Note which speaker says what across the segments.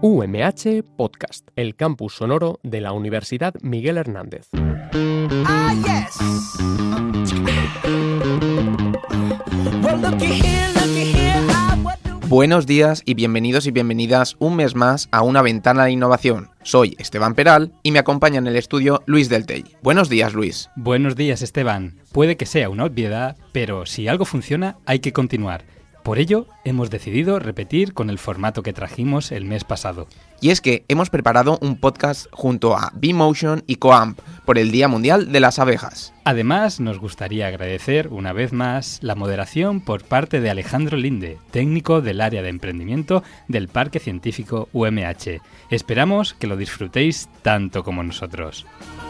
Speaker 1: UMH Podcast, el campus sonoro de la Universidad Miguel Hernández.
Speaker 2: Buenos días y bienvenidos y bienvenidas un mes más a Una Ventana de Innovación. Soy Esteban Peral y me acompaña en el estudio Luis Del Tell. Buenos días, Luis.
Speaker 3: Buenos días, Esteban. Puede que sea una obviedad, pero si algo funciona hay que continuar. Por ello, hemos decidido repetir con el formato que trajimos el mes pasado.
Speaker 2: Y es que hemos preparado un podcast junto a B-Motion y Coamp por el Día Mundial de las Abejas.
Speaker 3: Además, nos gustaría agradecer una vez más la moderación por parte de Alejandro Linde, técnico del área de emprendimiento del Parque Científico UMH. Esperamos que lo disfrutéis tanto como nosotros.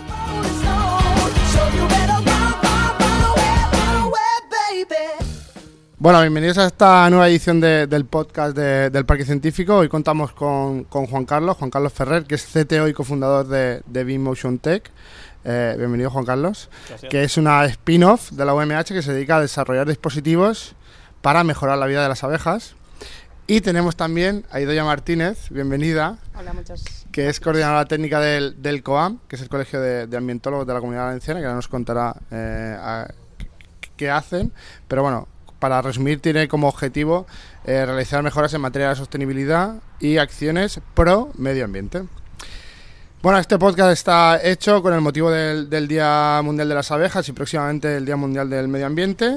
Speaker 4: Bueno, bienvenidos a esta nueva edición del podcast del Parque Científico. Hoy contamos con Juan Carlos Ferrer, que es CTO y cofundador de B-Motion Tech. Bienvenido, Juan Carlos. Gracias. Que es una spin-off de la UMH que se dedica a desarrollar dispositivos para mejorar la vida de las abejas. Y tenemos también a Idoia Martínez, bienvenida.
Speaker 5: Hola, muchas.
Speaker 4: Que es coordinadora técnica del COAM, que es el Colegio de Ambientólogos de la Comunidad Valenciana, que ahora nos contará qué hacen. Pero bueno, para resumir, tiene como objetivo realizar mejoras en materia de sostenibilidad y acciones pro medio ambiente. Bueno, este podcast está hecho con el motivo del Día Mundial de las Abejas y próximamente el Día Mundial del Medio Ambiente.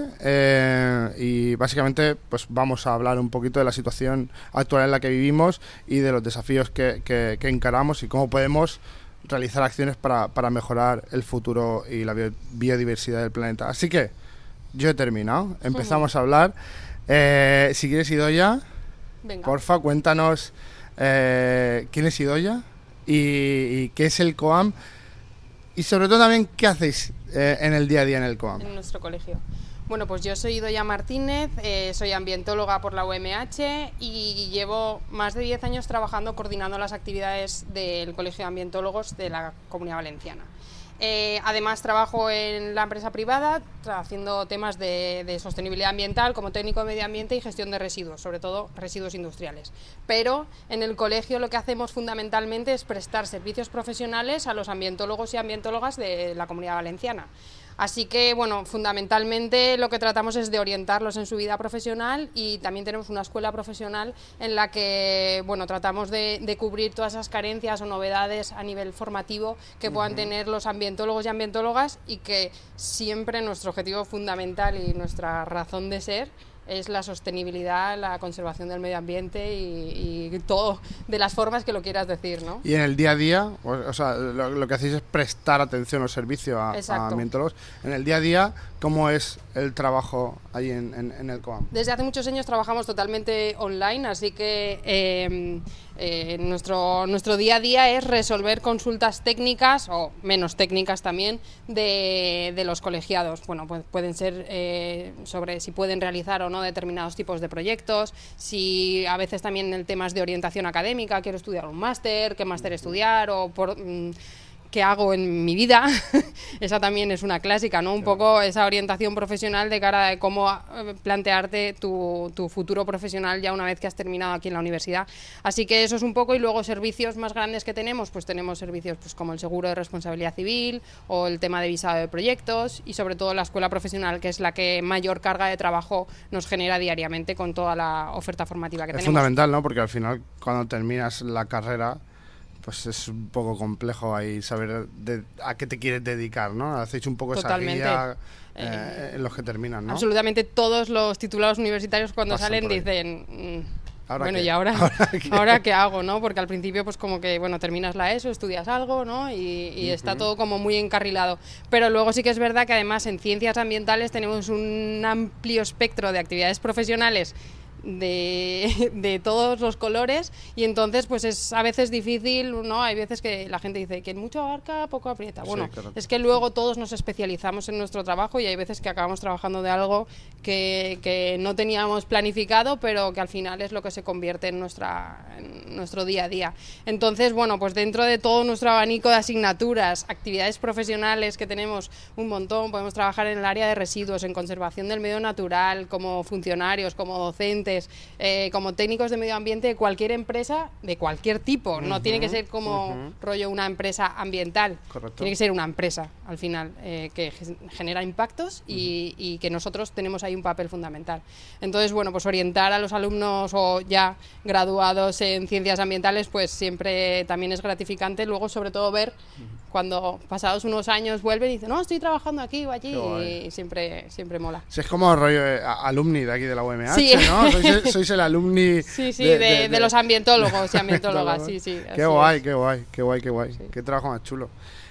Speaker 4: Y básicamente pues vamos a hablar un poquito de la situación actual en la que vivimos y de los desafíos que encaramos y cómo podemos realizar acciones para mejorar el futuro y la biodiversidad del planeta. Así que yo he terminado. Empezamos a hablar. Si quieres, Idoia, porfa, cuéntanos quién es Idoia y qué es el COAM y sobre todo también qué hacéis en el día a día en el COAM.
Speaker 5: En nuestro colegio. Bueno, pues yo soy Idoia Martínez, soy ambientóloga por la UMH y llevo más de 10 años trabajando coordinando las actividades del Colegio de Ambientólogos de la Comunidad Valenciana. Además trabajo en la empresa privada haciendo temas de sostenibilidad ambiental como técnico de medio ambiente y gestión de residuos, sobre todo residuos industriales. Pero en el colegio lo que hacemos fundamentalmente es prestar servicios profesionales a los ambientólogos y ambientólogas de la Comunidad Valenciana. Así que, bueno, fundamentalmente lo que tratamos es de orientarlos en su vida profesional y también tenemos una escuela profesional en la que, bueno, tratamos de cubrir todas esas carencias o novedades a nivel formativo que puedan tener los ambientólogos y ambientólogas y que siempre nuestro objetivo fundamental y nuestra razón de ser es la sostenibilidad, la conservación del medio ambiente y todo de las formas que lo quieras decir, ¿no?
Speaker 4: Y en el día a día, o sea, lo que hacéis es prestar atención o servicio a ambientólogos. En el día a día, ¿cómo es el trabajo ahí en el COAM?
Speaker 5: Desde hace muchos años trabajamos totalmente online, así que nuestro día a día es resolver consultas técnicas o menos técnicas también de los colegiados. Bueno, pues pueden ser sobre si pueden realizar o no determinados tipos de proyectos, si a veces también en temas de orientación académica, quiero estudiar un máster, qué máster estudiar o qué hago en mi vida. Esa también es una clásica, ¿no? Un poco esa orientación profesional de cara a cómo plantearte tu futuro profesional ya una vez que has terminado aquí en la universidad. Así que eso es un poco, y luego servicios más grandes que tenemos, pues tenemos servicios pues como el seguro de responsabilidad civil o el tema de visado de proyectos y sobre todo la escuela profesional, que es la que mayor carga de trabajo nos genera diariamente con toda la oferta formativa que tenemos.
Speaker 4: Es fundamental, ¿no? Porque al final cuando terminas la carrera pues es un poco complejo ahí saber a qué te quieres dedicar, ¿no? Hacéis un poco
Speaker 5: Totalmente.
Speaker 4: Esa guía en los que terminan, ¿no?
Speaker 5: Absolutamente todos los titulados universitarios cuando
Speaker 4: pasan
Speaker 5: salen dicen bueno,
Speaker 4: qué?
Speaker 5: ¿y ahora qué hago, no? Porque al principio pues como que, bueno, terminas la ESO, estudias algo, ¿no? Y está todo como muy encarrilado. Pero luego sí que es verdad que además en ciencias ambientales tenemos un amplio espectro de actividades profesionales de todos los colores y entonces pues es a veces difícil, ¿no? Hay veces que la gente dice que mucho abarca, poco aprieta. Bueno, sí, es que luego todos nos especializamos en nuestro trabajo y hay veces que acabamos trabajando de algo que no teníamos planificado, pero que al final es lo que se convierte en nuestro día a día. Entonces, bueno, pues dentro de todo nuestro abanico de asignaturas, actividades profesionales que tenemos un montón, podemos trabajar en el área de residuos, en conservación del medio natural, como funcionarios, como docentes, ambientales, como técnicos de medio ambiente de cualquier empresa, de cualquier tipo. No tiene que ser como rollo una empresa ambiental.
Speaker 4: Correcto.
Speaker 5: Tiene que ser una empresa, al final, que genera impactos y que nosotros tenemos ahí un papel fundamental. Entonces, bueno, pues orientar a los alumnos o ya graduados en ciencias ambientales, pues siempre también es gratificante. Luego, sobre todo, ver cuando pasados unos años vuelven y dicen, no, estoy trabajando aquí o allí, y siempre mola.
Speaker 4: Sí, es como rollo alumni de aquí de la UMH,
Speaker 5: Sí.
Speaker 4: ¿no? Sois el alumni
Speaker 5: de los ambientólogos y ambientólogas, sí.
Speaker 4: Qué guay. Qué trabajo más chulo.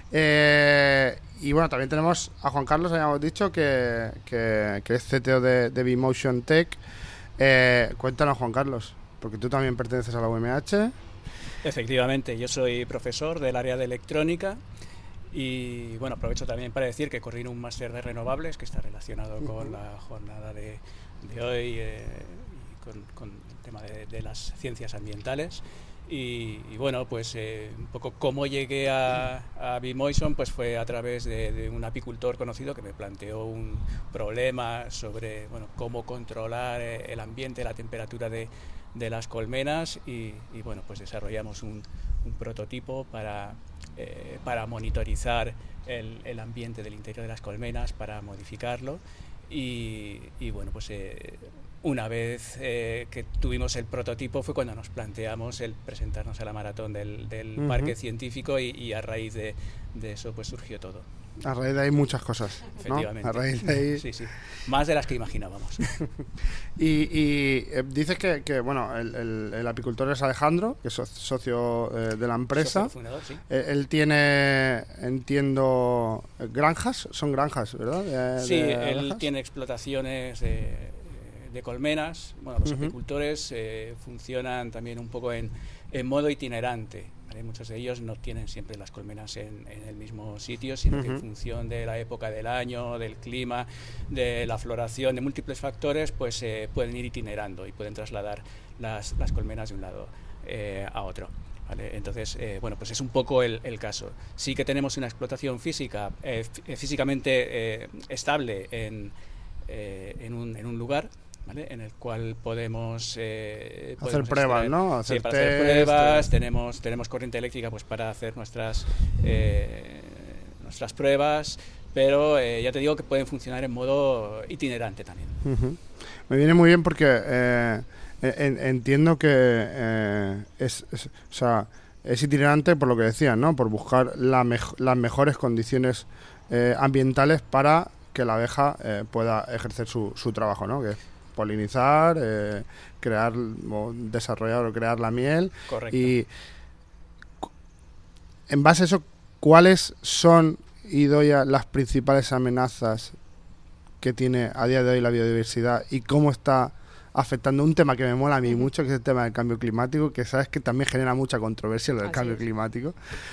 Speaker 4: Y bueno, también tenemos a Juan Carlos, habíamos dicho, que es CTO de B-Motion Tech. Cuéntanos, Juan Carlos, porque tú también perteneces a la UMH.
Speaker 6: Efectivamente, yo soy profesor del área de electrónica y bueno, aprovecho también para decir que coordino un máster de renovables que está relacionado con la jornada de hoy y con el tema de las ciencias ambientales. Y bueno, pues un poco cómo llegué a B-Motion, pues fue a través de un apicultor conocido que me planteó un problema sobre cómo controlar el ambiente, la temperatura de las colmenas y bueno, pues desarrollamos un prototipo para monitorizar el ambiente del interior de las colmenas, para modificarlo y bueno, pues una vez que tuvimos el prototipo fue cuando nos planteamos el presentarnos a la maratón del parque científico y a raíz de eso pues surgió todo.
Speaker 4: A raíz de ahí muchas cosas, ¿no?
Speaker 6: Efectivamente.
Speaker 4: A raíz de ahí...
Speaker 6: Sí. Más de las que imaginábamos.
Speaker 4: y dices que bueno, el apicultor es Alejandro, que es socio de la empresa.
Speaker 6: Socio fundador, sí.
Speaker 4: Él tiene, entiendo, granjas, son granjas, ¿verdad?
Speaker 6: Sí, él tiene explotaciones de colmenas. Bueno, los apicultores funcionan también un poco en modo itinerante. Muchos de ellos no tienen siempre las colmenas en el mismo sitio, sino que en función de la época del año, del clima, de la floración, de múltiples factores, pues pueden ir itinerando y pueden trasladar las colmenas de un lado a otro. ¿Vale? Entonces, bueno, pues es un poco el caso. Sí que tenemos una explotación física, físicamente estable en un lugar, ¿vale? En el cual podemos
Speaker 4: hacer pruebas, ¿no?
Speaker 6: Hacer pruebas, tenemos corriente eléctrica pues para hacer nuestras pruebas, pero ya te digo que pueden funcionar en modo itinerante también.
Speaker 4: Me viene muy bien porque entiendo que es itinerante por lo que decían, ¿no? Por buscar las mejores condiciones ambientales para que la abeja pueda ejercer su trabajo, ¿no? Que es polinizar, crear o desarrollar o crear la miel.
Speaker 6: Correcto.
Speaker 4: Y en base a eso, ¿cuáles son, Idoia, las principales amenazas que tiene a día de hoy la biodiversidad y cómo está afectando un tema que me mola a mí mucho, que es el tema del cambio climático, que sabes que también genera mucha controversia lo del cambio climático,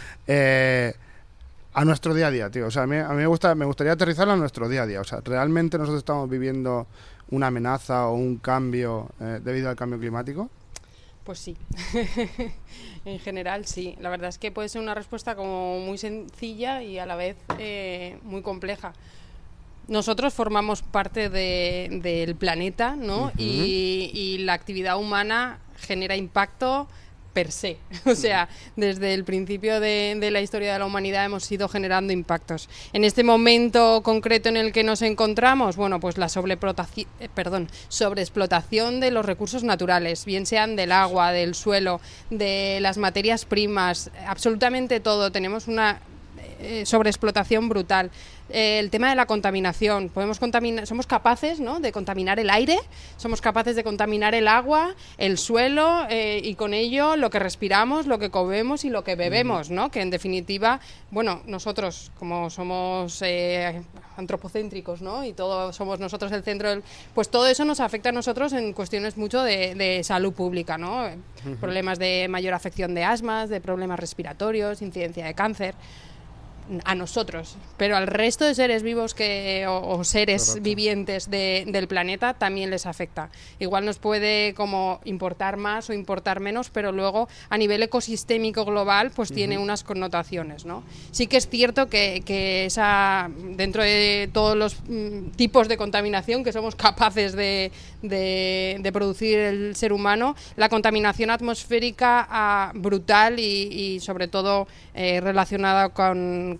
Speaker 4: a nuestro día a día, tío? O sea, a mí me gustaría aterrizarlo a nuestro día a día. O sea, ¿realmente nosotros estamos viviendo una amenaza o un cambio debido al cambio climático?
Speaker 5: Pues sí. En general sí. La verdad es que puede ser una respuesta como muy sencilla y a la vez muy compleja. Nosotros formamos parte del planeta, ¿no? Y la actividad humana genera impacto per se. O sea, desde el principio de la historia de la humanidad hemos ido generando impactos. En este momento concreto en el que nos encontramos, bueno, pues la sobreexplotación de los recursos naturales, bien sean del agua, del suelo, de las materias primas, absolutamente todo. Tenemos una sobreexplotación brutal. El tema de la contaminación, somos capaces, ¿no?, de contaminar el aire, somos capaces de contaminar el agua, el suelo y con ello lo que respiramos, lo que comemos y lo que bebemos, ¿no? Que en definitiva, bueno, nosotros como somos antropocéntricos, ¿no?, y todos somos nosotros el centro pues todo eso nos afecta a nosotros en cuestiones mucho de salud pública, ¿no? Problemas de mayor afección de asmas, de problemas respiratorios, incidencia de cáncer. A nosotros, pero al resto de seres vivos o seres
Speaker 4: Correcto.
Speaker 5: vivientes del planeta también les afecta. Igual nos puede como importar más o importar menos, pero luego a nivel ecosistémico global pues tiene unas connotaciones, ¿no? Sí que es cierto que dentro de todos los tipos de contaminación que somos capaces de de producir el ser humano, la contaminación atmosférica brutal y sobre todo relacionada con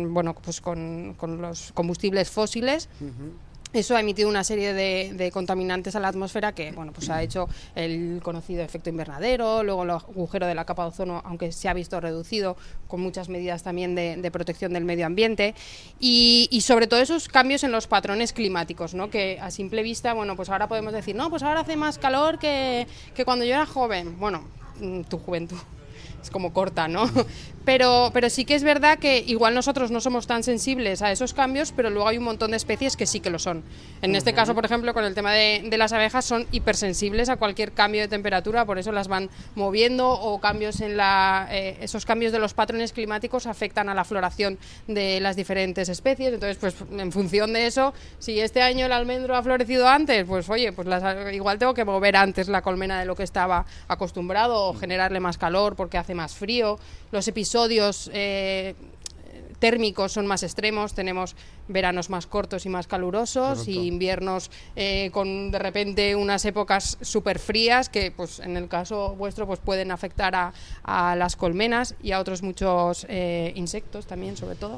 Speaker 5: los combustibles fósiles. Eso ha emitido una serie de contaminantes a la atmósfera que, bueno, pues ha hecho el conocido efecto invernadero, luego el agujero de la capa de ozono, aunque se ha visto reducido con muchas medidas también de protección del medio ambiente y sobre todo esos cambios en los patrones climáticos, ¿no? Que a simple vista, bueno, pues ahora podemos decir, no, pues ahora hace más calor que cuando yo era joven. Bueno, tu juventud es como corta, ¿no? Pero sí que es verdad que igual nosotros no somos tan sensibles a esos cambios, pero luego hay un montón de especies que sí que lo son. En este caso, por ejemplo, con el tema de las abejas, son hipersensibles a cualquier cambio de temperatura, por eso las van moviendo, o cambios en esos cambios de los patrones climáticos afectan a la floración de las diferentes especies. Entonces, pues en función de eso, si este año el almendro ha florecido antes, pues oye, pues igual tengo que mover antes la colmena de lo que estaba acostumbrado, o generarle más calor porque hace más frío. Los episodios térmicos son más extremos, tenemos veranos más cortos y más calurosos. Correcto. Y inviernos con de repente unas épocas súper frías que pues en el caso vuestro pues pueden afectar a las colmenas y a otros muchos insectos también, sobre todo.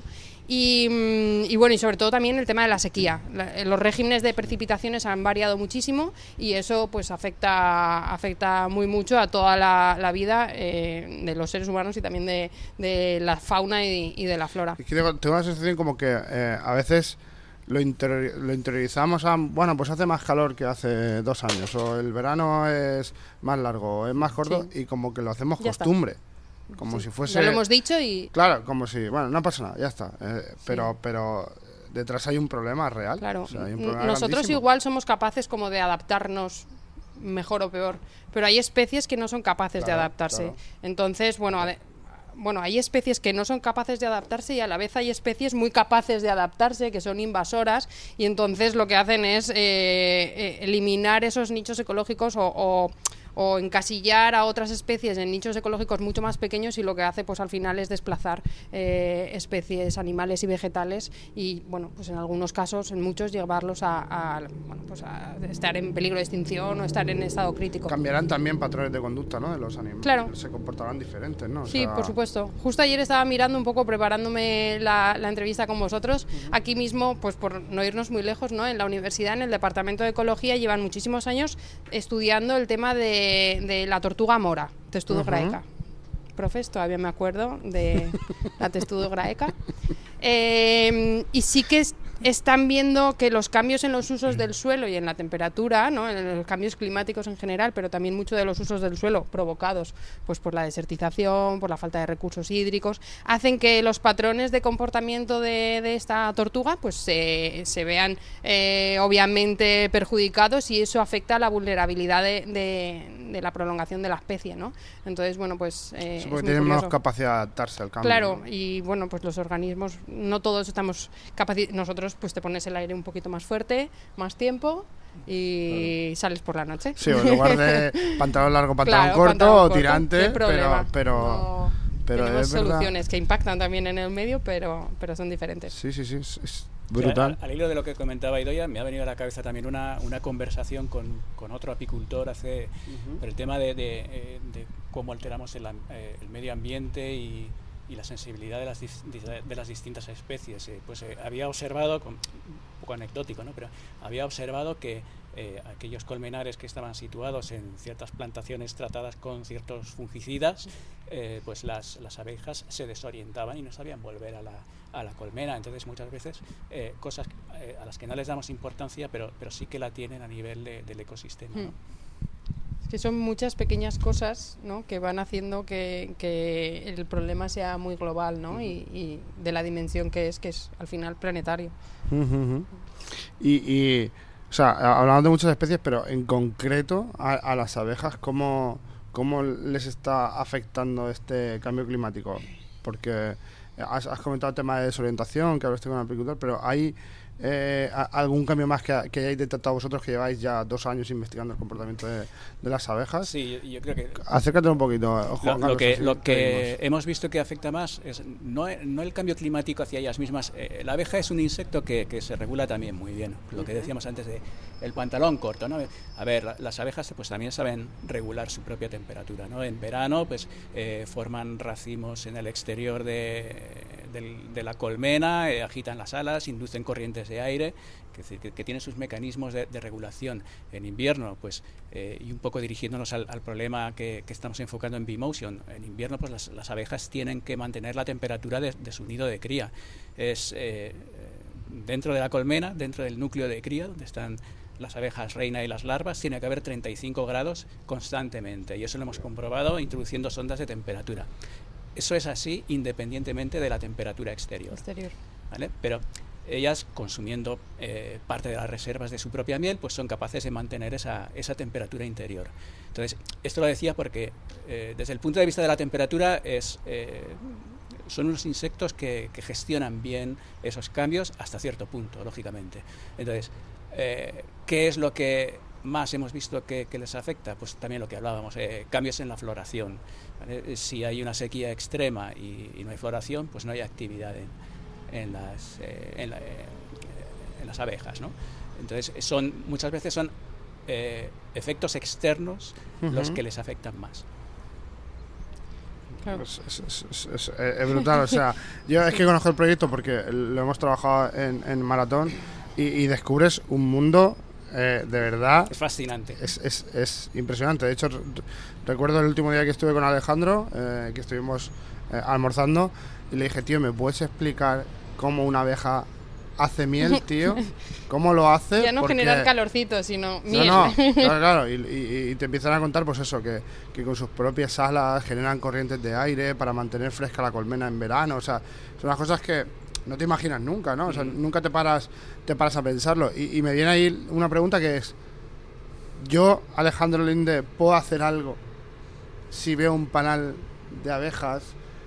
Speaker 5: Y bueno, y sobre todo también el tema de la sequía. Los regímenes de precipitaciones han variado muchísimo y eso pues afecta muy mucho a toda la vida de los seres humanos y también de la fauna y de la flora.
Speaker 4: Y tengo una sensación como que a veces lo interiorizamos bueno, pues hace más calor que hace 2 años, o el verano es más largo, o es más corto, sí. Y como que lo hacemos ya costumbre. Está. Como si fuese...
Speaker 5: Ya lo hemos dicho y...
Speaker 4: Claro, como si... Bueno, no pasa nada, ya está. Pero detrás hay un problema real.
Speaker 5: Claro.
Speaker 4: O sea, hay un problema
Speaker 5: nosotros
Speaker 4: grandísimo.
Speaker 5: Igual somos capaces como de adaptarnos mejor o peor, pero hay especies que no son capaces de adaptarse. Claro. Entonces, bueno, hay especies que no son capaces de adaptarse y a la vez hay especies muy capaces de adaptarse, que son invasoras, y entonces lo que hacen es eliminar esos nichos ecológicos o encasillar a otras especies en nichos ecológicos mucho más pequeños, y lo que hace pues al final es desplazar especies animales y vegetales y bueno, pues en algunos casos, en muchos, llevarlos a estar en peligro de extinción o estar en estado crítico.
Speaker 4: Cambiarán también patrones de conducta, ¿no?, de los animales.
Speaker 5: Claro.
Speaker 4: Se comportarán diferentes, ¿no?
Speaker 5: Sí, por supuesto. Justo ayer estaba mirando un poco, preparándome la entrevista con vosotros. Aquí mismo, pues por no irnos muy lejos, ¿no?, en la universidad, en el departamento de ecología, llevan muchísimos años estudiando el tema de la tortuga mora, Testudo graeca. Profes, todavía me acuerdo de la Testudo graeca. Y sí que están viendo que los cambios en los usos del suelo y en la temperatura, ¿no?, en los cambios climáticos en general, pero también mucho de los usos del suelo provocados pues por la desertización, por la falta de recursos hídricos, hacen que los patrones de comportamiento de esta tortuga pues se vean obviamente perjudicados, y eso afecta a la vulnerabilidad de la prolongación de la especie, ¿no? Entonces, bueno, pues
Speaker 4: sí, porque tienen menos capacidad de adaptarse al cambio.
Speaker 5: Claro, ¿no? Y bueno, pues los organismos, no todos estamos capacitados. Nosotros pues te pones el aire un poquito más fuerte, más tiempo, y sales por la noche.
Speaker 4: Sí, o en lugar de pantalón largo, pantalón corto, o tirante, pero
Speaker 5: tenemos
Speaker 4: es
Speaker 5: soluciones que impactan también en el medio, pero son diferentes.
Speaker 4: Sí, es brutal.
Speaker 6: O sea, al hilo de lo que comentaba Idoia, me ha venido a la cabeza también una conversación con otro apicultor hace por el tema de cómo alteramos el medio ambiente y la sensibilidad de las distintas especies. Había observado, un poco anecdótico, ¿no?, pero había observado que aquellos colmenares que estaban situados en ciertas plantaciones tratadas con ciertos fungicidas, pues las abejas se desorientaban y no sabían volver a la colmena. Entonces muchas veces cosas a las que no les damos importancia, pero sí que la tienen a nivel del ecosistema, ¿no?
Speaker 5: Que son muchas pequeñas cosas, ¿no?, que van haciendo que el problema sea muy global, ¿no? Y de la dimensión que es al final planetario.
Speaker 4: Y o sea, hablamos de muchas especies, pero en concreto a las abejas, ¿cómo les está afectando este cambio climático? Porque has comentado el tema de desorientación, que hablaste con el apicultor, pero hay algún cambio más que hayáis detectado vosotros, que lleváis ya 2 años investigando el comportamiento de las abejas?
Speaker 6: Sí, yo creo que...
Speaker 4: Acércate un poquito, Juan Carlos,
Speaker 6: lo que hemos visto que afecta más es no el cambio climático hacia ellas mismas. La abeja es un insecto que se regula también muy bien. Lo que decíamos antes de el pantalón corto, ¿no? A ver, las abejas pues también saben regular su propia temperatura, ¿no? En verano pues forman racimos en el exterior de la colmena, agitan las alas, inducen corrientes de aire, es decir, que tienen sus mecanismos de regulación. En invierno, pues, y un poco dirigiéndonos al problema que estamos enfocando en Bee-Motion, en invierno pues las abejas tienen que mantener la temperatura de su nido de cría. Es dentro de la colmena, dentro del núcleo de cría, donde están las abejas reina y las larvas, tiene que haber 35 grados constantemente, y eso lo hemos comprobado introduciendo sondas de temperatura. Eso es así independientemente de la temperatura exterior. ¿Vale? Pero ellas, consumiendo parte de las reservas de su propia miel, pues son capaces de mantener esa temperatura interior. Entonces, esto lo decía porque desde el punto de vista de la temperatura son unos insectos que gestionan bien esos cambios hasta cierto punto, lógicamente. Entonces, ¿qué es lo que más hemos visto que les afecta? Pues también lo que hablábamos, cambios en la floración, ¿vale? Si hay una sequía extrema y no hay floración, pues no hay actividad en las abejas, ¿no? Entonces muchas veces son efectos externos los que les afectan más.
Speaker 5: Claro.
Speaker 4: Es brutal, o sea, yo es que conozco el proyecto porque lo hemos trabajado en Maratón y descubres un mundo de verdad.
Speaker 6: Es fascinante.
Speaker 4: Es impresionante. De hecho, recuerdo el último día que estuve con Alejandro, que estuvimos almorzando, y le dije, tío, ¿me puedes explicar cómo una abeja hace miel, tío? ¿Cómo lo hace?
Speaker 5: Ya no generar calorcito, sino miel.
Speaker 4: No, claro. Y te empiezan a contar, pues eso, que con sus propias alas generan corrientes de aire para mantener fresca la colmena en verano. O sea, son las cosas que no te imaginas nunca, ¿no? O sea, nunca te paras a pensarlo. Y me viene ahí una pregunta que es, yo, Alejandro Linde, ¿puedo hacer algo si veo un panal de abejas?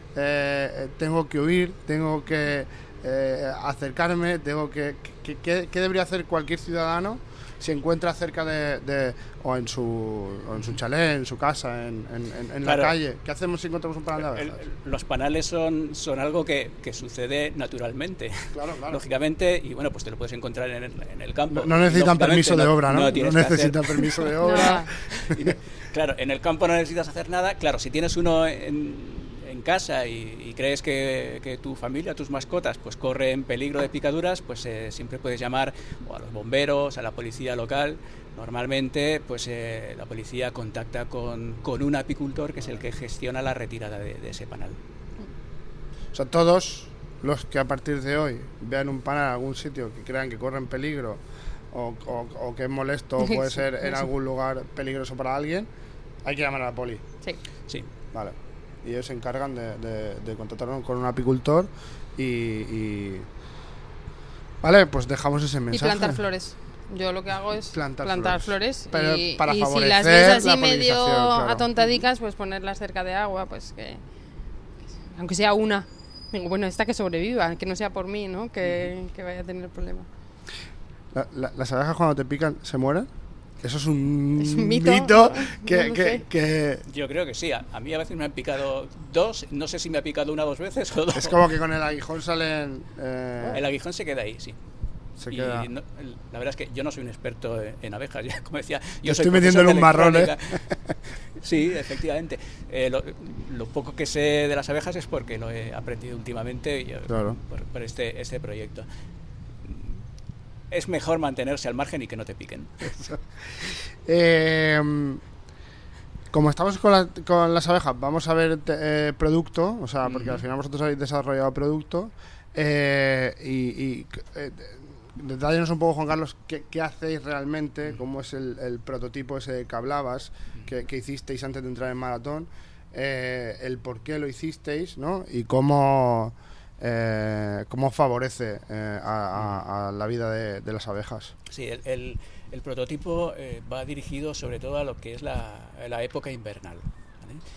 Speaker 4: Tengo que huir, tengo que acercarme, ¿qué debería hacer cualquier ciudadano si encuentra cerca o en su chalet, en su casa, en
Speaker 6: claro,
Speaker 4: la calle? ¿Qué hacemos si encontramos un panal de abejas?
Speaker 6: Los panales son algo que sucede naturalmente,
Speaker 4: claro.
Speaker 6: Lógicamente, y bueno, pues te lo puedes encontrar en el campo.
Speaker 4: No necesitan permiso de obra, ¿no?
Speaker 6: No necesitan
Speaker 4: permiso de obra.
Speaker 6: Claro, en el campo no necesitas hacer nada. Claro, si tienes uno en casa y crees que tu familia, tus mascotas, pues corre en peligro de picaduras, pues siempre puedes llamar o a los bomberos, a la policía local. Normalmente, pues la policía contacta con un apicultor, que es el que gestiona la retirada de ese panal.
Speaker 4: O sea, todos los que a partir de hoy vean un panal en algún sitio que crean que corre en peligro o que es molesto o puede ser en algún lugar peligroso para alguien, hay que llamar a la poli.
Speaker 6: Sí.
Speaker 4: Vale. Y ellos se encargan de contactar con un apicultor y vale, pues dejamos ese mensaje.
Speaker 5: Y plantar flores. Yo lo que hago es plantar flores.
Speaker 4: Pero
Speaker 5: y
Speaker 4: para
Speaker 5: si
Speaker 4: favorecer
Speaker 5: las ves así
Speaker 4: la
Speaker 5: medio
Speaker 4: polinización,
Speaker 5: atontadicas, pues ponerlas cerca de agua, pues que aunque sea una. Digo, bueno, esta que sobreviva, que no sea por mí, ¿no? Que vaya a tener problema.
Speaker 4: ¿Las abejas cuando te pican se mueren? Eso es un
Speaker 5: mito
Speaker 4: que...
Speaker 6: Yo creo que sí. A mí a veces me han picado 2. No sé si me ha picado 1 o 2 veces o 2.
Speaker 4: Es como que con el aguijón salen...
Speaker 6: El aguijón se queda ahí, sí.
Speaker 4: Queda.
Speaker 6: No, la verdad es que yo no soy un experto en abejas. Ya, como decía, yo
Speaker 4: estoy metiendo en un marrón,
Speaker 6: Sí, efectivamente. Lo poco que sé de las abejas es porque lo he aprendido últimamente por este proyecto. Es mejor mantenerse al margen y que no te piquen.
Speaker 4: Como estamos con las abejas, vamos a ver producto, o sea, porque al final vosotros habéis desarrollado producto. Detállanos un poco, Juan Carlos, qué hacéis realmente, cómo es el prototipo ese que hablabas, que hicisteis antes de entrar en Maratón, el por qué lo hicisteis, ¿no? Y cómo favorece a la vida de las abejas.
Speaker 6: Sí, el prototipo va dirigido sobre todo a lo que es la época invernal,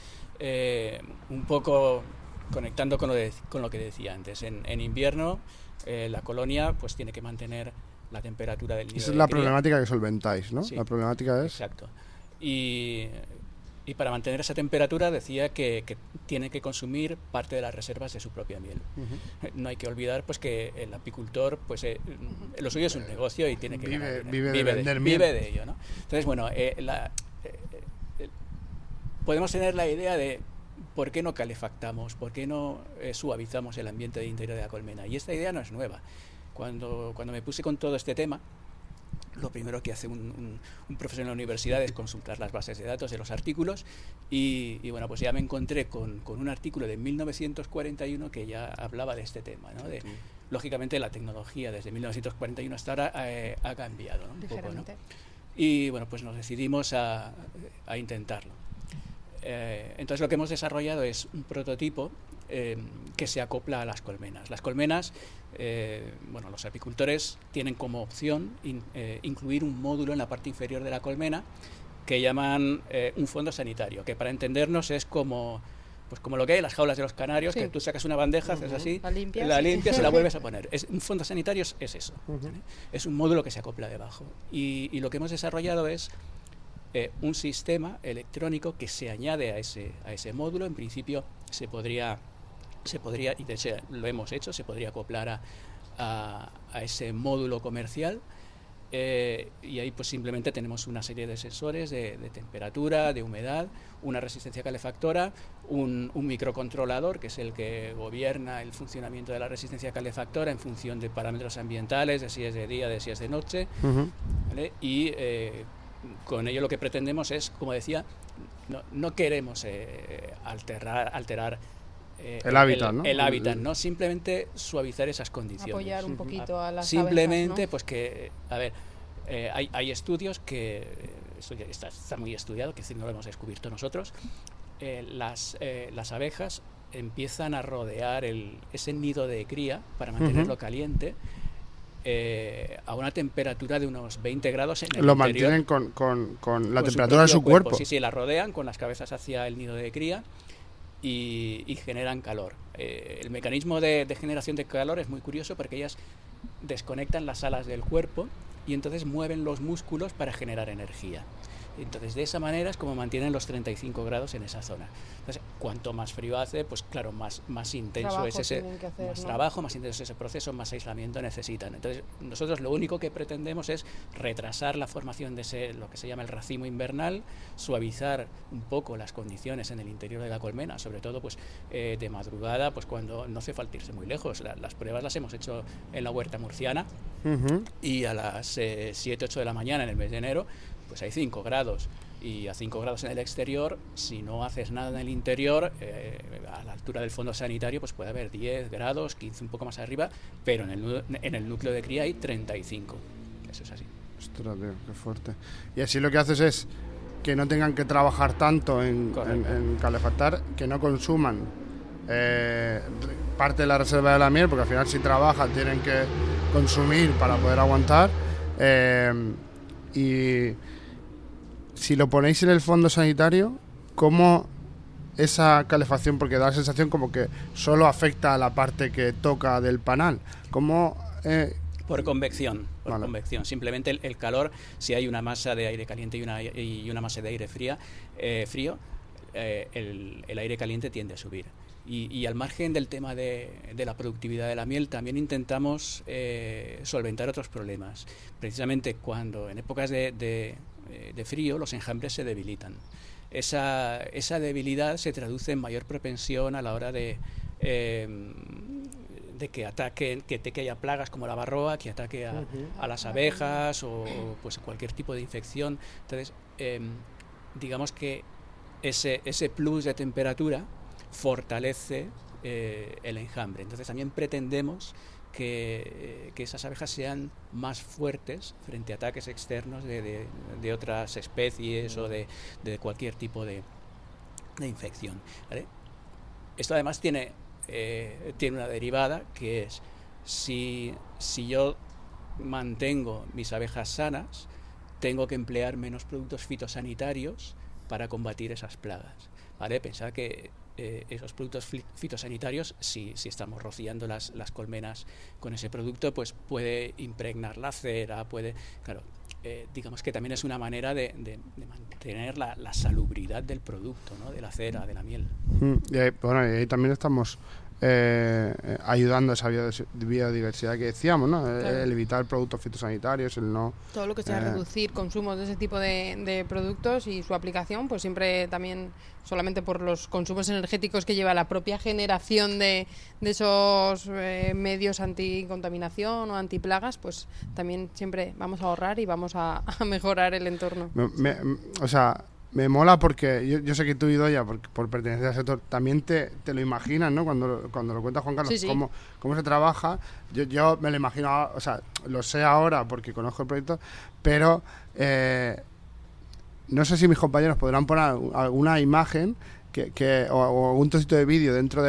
Speaker 6: ¿vale? Un poco conectando con lo que decía antes. En invierno la colonia pues tiene que mantener la temperatura del nido.
Speaker 4: Esa es la problemática que solventáis, ¿no?
Speaker 6: Sí,
Speaker 4: la problemática es...
Speaker 6: Exacto. Y para mantener esa temperatura decía que tiene que consumir parte de las reservas de su propia miel. No hay que olvidar pues que el apicultor, pues lo suyo es un negocio y tiene que
Speaker 4: vive de
Speaker 6: ello, ¿no? Entonces, bueno, podemos tener la idea de por qué no calefactamos, por qué no suavizamos el ambiente de interior de la colmena. Y esta idea no es nueva. Cuando me puse con todo este tema, lo primero que hace un profesor en la universidad es consultar las bases de datos de los artículos y bueno, pues ya me encontré con un artículo de 1941 que ya hablaba de este tema, ¿no? Lógicamente la tecnología desde 1941 hasta ahora ha cambiado, ¿no? Un poco, ¿no? Y bueno, pues nos decidimos a intentarlo. Entonces lo que hemos desarrollado es un prototipo que se acopla a las colmenas. Las colmenas, bueno, los apicultores tienen como opción incluir un módulo en la parte inferior de la colmena que llaman un fondo sanitario, que para entendernos es como lo que hay en las jaulas de los canarios, que tú sacas una bandeja, haces así, la limpias y la vuelves a poner. Un fondo sanitario es eso, es un módulo que se acopla debajo. Y lo que hemos desarrollado es un sistema electrónico que se añade a ese módulo. En principio se podría, y de hecho lo hemos hecho, se podría acoplar a ese módulo comercial y ahí pues simplemente tenemos una serie de sensores de temperatura, de humedad, una resistencia calefactora, un microcontrolador que es el que gobierna el funcionamiento de la resistencia calefactora en función de parámetros ambientales, de si es de día, de si es de noche, ¿vale? Y con ello lo que pretendemos es, como decía, no queremos alterar
Speaker 4: el hábitat, ¿no?
Speaker 6: El hábitat, ¿no? Simplemente suavizar esas condiciones.
Speaker 5: Apoyar un poquito a las
Speaker 6: simplemente,
Speaker 5: abejas, ¿no?
Speaker 6: pues que, a ver, hay estudios que, esto ya está muy estudiado, que no lo hemos descubierto nosotros, las abejas empiezan a rodear ese nido de cría para mantenerlo caliente a una temperatura de unos 20 grados en el
Speaker 4: lo
Speaker 6: interior.
Speaker 4: Mantienen con la temperatura de su cuerpo.
Speaker 6: Sí, la rodean con las cabezas hacia el nido de cría y generan calor. El mecanismo de generación de calor es muy curioso porque ellas desconectan las alas del cuerpo y entonces mueven los músculos para generar energía. Entonces, de esa manera es como mantienen los 35 grados en esa zona. Entonces, cuanto más frío hace, pues claro, más intenso es ese trabajo, más intenso es ese proceso, más aislamiento necesitan. Entonces, nosotros lo único que pretendemos es retrasar la formación de lo que se llama el racimo invernal, suavizar un poco las condiciones en el interior de la colmena, sobre todo pues de madrugada, pues cuando no hace falta irse muy lejos. Las pruebas las hemos hecho en la huerta murciana y a las 7, 8 de la mañana en el mes de enero, pues hay 5 grados y a 5 grados en el exterior, si no haces nada en el interior, a la altura del fondo sanitario pues puede haber 10 grados, 15 un poco más arriba, pero en el núcleo de cría hay 35. Eso es así.
Speaker 4: Ostras, tío, qué fuerte. Y así lo que haces es que no tengan que trabajar tanto en calefactar, que no consuman parte de la reserva de la miel, porque al final si trabajan tienen que consumir para poder aguantar, y si lo ponéis en el fondo sanitario, ¿cómo esa calefacción? Porque da la sensación como que solo afecta a la parte que toca del panal. ¿Cómo?
Speaker 6: Por convección. Simplemente el calor, si hay una masa de aire caliente y una masa de aire frío, el aire caliente tiende a subir. Y al margen del tema de la productividad de la miel, también intentamos solventar otros problemas. Precisamente cuando en épocas de frío los enjambres se debilitan. Esa debilidad se traduce en mayor propensión a la hora de que ataquen, que haya plagas como la varroa, que ataque a las abejas o pues cualquier tipo de infección. Entonces, digamos que ese plus de temperatura fortalece el enjambre. Entonces también pretendemos que esas abejas sean más fuertes frente a ataques externos de otras especies o de cualquier tipo de infección, ¿vale? Esto además tiene una derivada, que es si yo mantengo mis abejas sanas, tengo que emplear menos productos fitosanitarios para combatir esas plagas, ¿vale? Pensad que esos productos fitosanitarios, si estamos rociando las colmenas con ese producto, pues puede impregnar la cera, digamos que también es una manera de mantener la salubridad del producto, ¿no? De la cera, de la miel.
Speaker 4: Y ahí también estamos ayudando a esa biodiversidad que decíamos, ¿no? Claro. El evitar productos fitosanitarios, el no...
Speaker 5: Todo lo que sea reducir consumos de ese tipo de productos y su aplicación, pues siempre también, solamente por los consumos energéticos que lleva la propia generación de esos medios anticontaminación o antiplagas, pues también siempre vamos a ahorrar y vamos a mejorar el entorno.
Speaker 4: Me mola porque yo sé que tú, Idoia, por pertenecer al sector, también te lo imaginas, ¿no? Cuando lo cuenta Juan Carlos, sí. Cómo se trabaja. Yo me lo imagino, o sea, lo sé ahora porque conozco el proyecto, pero no sé si mis compañeros podrán poner alguna imagen o algún trocito de vídeo dentro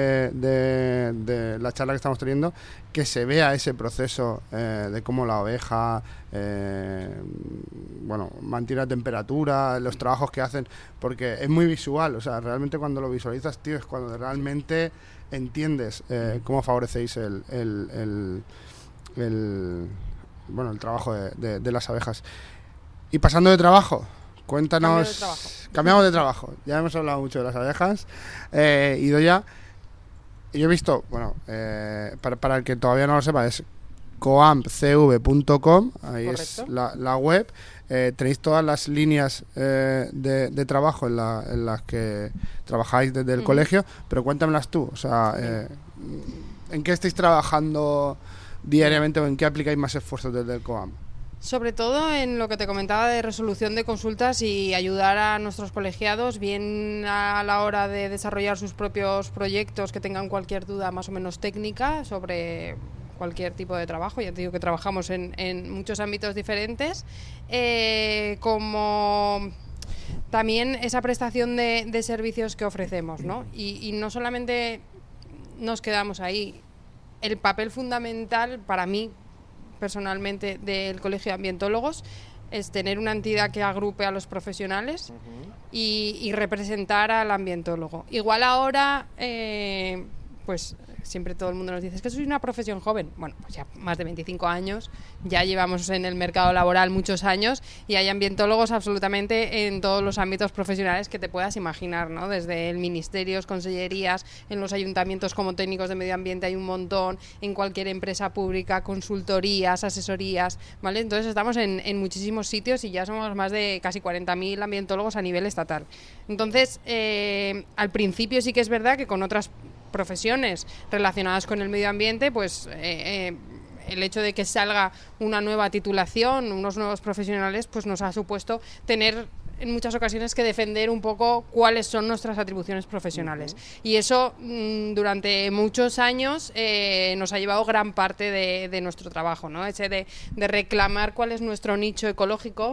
Speaker 4: de la charla que estamos teniendo, que se vea ese proceso de cómo la oveja mantiene la temperatura, los trabajos que hacen, porque es muy visual. O sea, realmente cuando lo visualizas, tío, es cuando realmente entiendes cómo favorecéis el trabajo de las abejas. Y pasando de trabajo, cuéntanos... Cambiamos de trabajo. Ya hemos hablado mucho de las abejas. Idoia, yo he visto, para el que todavía no lo sepa, es coampcv.com, ahí Correcto. Es la web. Tenéis todas las líneas de trabajo en las que trabajáis desde el colegio, pero cuéntamelas tú. O sea, ¿en qué estáis trabajando diariamente o en qué aplicáis más esfuerzos desde el COAMP?
Speaker 5: Sobre todo en lo que te comentaba de resolución de consultas y ayudar a nuestros colegiados, bien a la hora de desarrollar sus propios proyectos que tengan cualquier duda más o menos técnica sobre cualquier tipo de trabajo. Ya te digo que trabajamos en muchos ámbitos diferentes, como también esa prestación de servicios que ofrecemos, ¿no? Y no solamente nos quedamos ahí. El papel fundamental para mí, personalmente, del Colegio de Ambientólogos es tener una entidad que agrupe a los profesionales y representar al ambientólogo. Igual ahora, pues siempre todo el mundo nos dice, es que soy una profesión joven. Bueno, pues ya más de 25 años, ya llevamos en el mercado laboral muchos años y hay ambientólogos absolutamente en todos los ámbitos profesionales que te puedas imaginar, ¿no? Desde el ministerios, consellerías, en los ayuntamientos como técnicos de medio ambiente hay un montón, en cualquier empresa pública, consultorías, asesorías, ¿vale? Entonces estamos en muchísimos sitios y ya somos más de casi 40.000 ambientólogos a nivel estatal. Entonces, al principio sí que es verdad que con otras profesiones relacionadas con el medio ambiente, pues el hecho de que salga una nueva titulación, unos nuevos profesionales, pues nos ha supuesto tener en muchas ocasiones que defender un poco cuáles son nuestras atribuciones profesionales. Y eso durante muchos años nos ha llevado gran parte de nuestro trabajo, ¿no? Ese de reclamar cuál es nuestro nicho ecológico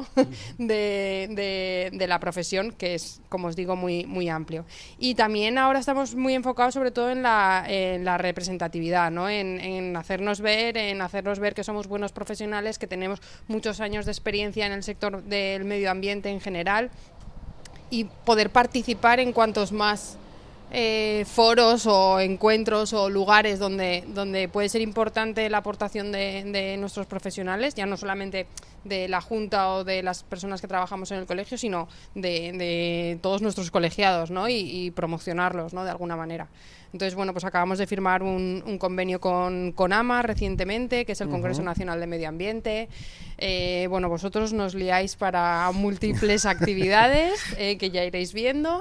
Speaker 5: de la profesión, que es, como os digo, muy, muy amplio. Y también ahora estamos muy enfocados sobre todo en la representatividad, ¿no? En hacernos ver que somos buenos profesionales, que tenemos muchos años de experiencia en el sector del medio ambiente en general, y poder participar en cuantos más foros o encuentros o lugares donde puede ser importante la aportación de nuestros profesionales, ya no solamente de la Junta o de las personas que trabajamos en el colegio, sino de todos nuestros colegiados, ¿no? Y promocionarlos, ¿no? De alguna manera. Entonces, bueno, pues acabamos de firmar un convenio con CONAMA recientemente, que es el Congreso Nacional de Medio Ambiente. Vosotros nos liáis para múltiples actividades que ya iréis viendo.